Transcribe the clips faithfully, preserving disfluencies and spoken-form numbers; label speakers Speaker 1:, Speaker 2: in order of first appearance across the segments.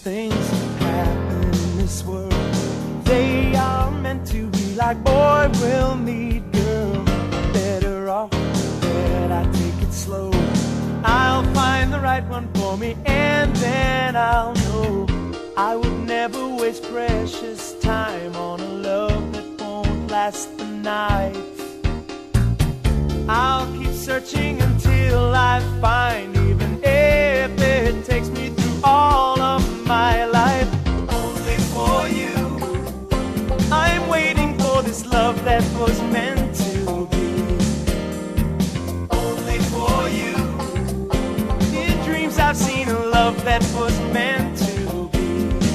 Speaker 1: things happen in this world. They are meant to be like boy will meet girl. Better off that I take it slow. I'll find the right one for me and then I'll know. I would never waste precious time on a love that won't last the night. I'll keep searching until I find, even if it takes me through all of my life. Only for you, I'm waiting for this love that was meant to be. Only for you, in dreams I've seen a love that was meant to be.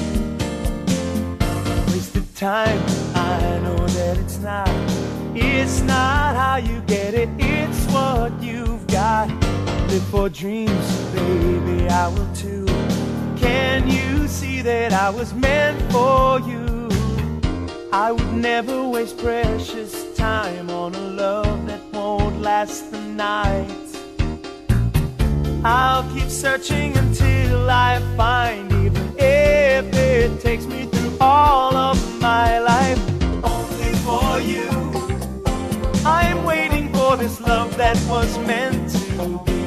Speaker 1: Wasted time, I know that it's not. It's not how you get it, it's what you've got. Live for dreams, baby, I will too. Can you see that I was meant for you? I would never waste precious time on a love that won't last the night. I'll keep searching until I find, even if it takes me through all of my life. Only for you, I'm waiting for this love that was meant to be.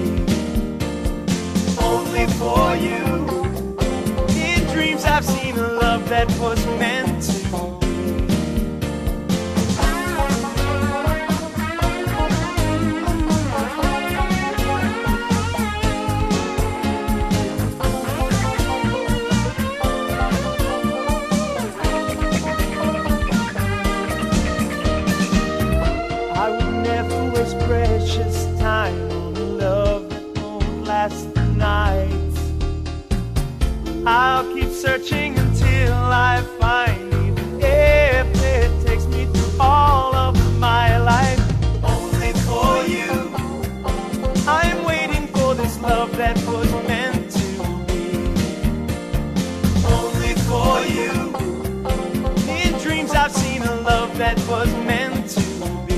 Speaker 1: Only for you, in dreams I've seen a love that was meant to be. I would never waste precious time on a love that won't last the night. I'll keep searching until I find, even if it takes me through all of my life. Only for you, I'm waiting for this love that was meant to be. Only for you, in dreams I've seen a love that was meant to be.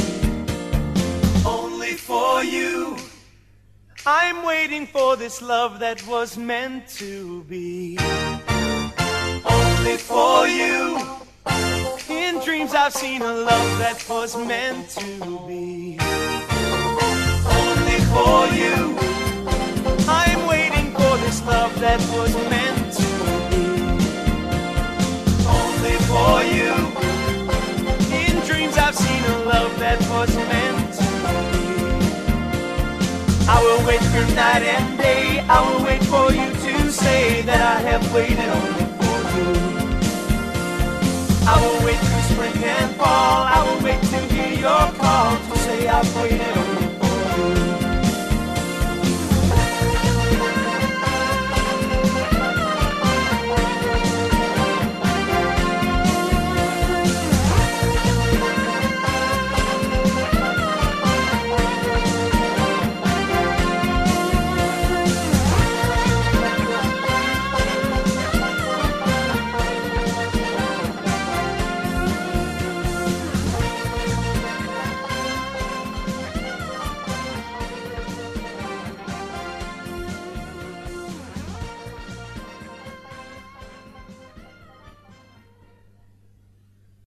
Speaker 1: Only for you, I'm waiting for this love that was meant to be. Only for you, in dreams I've seen a love that was meant to be. Only for you, I'm waiting for this love that was meant to be. Only for you, in dreams I've seen a love that was meant to be. I will wait through night and day, I will wait for you to say that I have waited only for you. I will wait through spring and fall, I will wait to hear your call to say I've waited only for you.